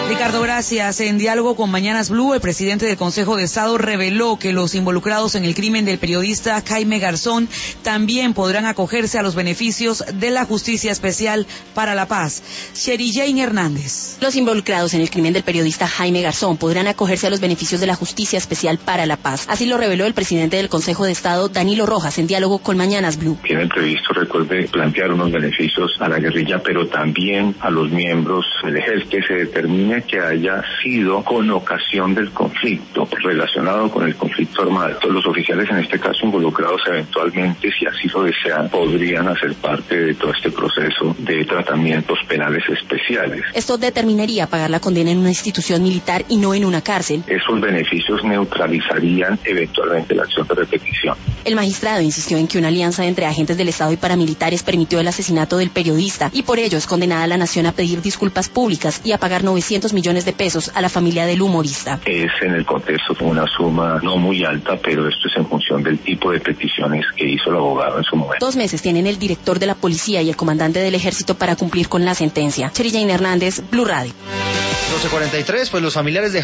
Ricardo, gracias. En diálogo con Mañanas Blue, el presidente del Consejo de Estado reveló que los involucrados en el crimen del periodista Jaime Garzón también podrán acogerse a los beneficios de la Justicia Especial para la Paz. Sherry Jane Hernández. Los involucrados en el crimen del periodista Jaime Garzón podrán acogerse a los beneficios de la Justicia Especial para la Paz. Así lo reveló el presidente del Consejo de Estado, Danilo Rojas, en diálogo con Mañanas Blue. Tienen previsto, recuerde, plantear unos beneficios a la guerrilla, pero también a los miembros del ejército, que se determine que haya sido con ocasión del conflicto, relacionado con el conflicto armado. Los oficiales, en este caso involucrados, eventualmente, si así lo desean, podrían hacer parte de todo este proceso de tratamientos penales especiales. Esto determinaría pagar la condena en una institución militar y no en una cárcel. Esos beneficios neutralizarían eventualmente la acción de repetición. El magistrado insistió en que una alianza entre agentes del Estado y paramilitares permitió el asesinato del periodista y por ello es condenada a la nación a pedir disculpas públicas y a pagar 900 millones de pesos a la familia del humorista. Es en el contexto una suma no muy alta, pero esto es en función del tipo de peticiones que hizo el abogado en su momento. 2 meses tienen el director de la policía y el comandante del ejército para cumplir con la sentencia. Sherry Jane Hernández, Blue Radio. 12:43, pues los familiares de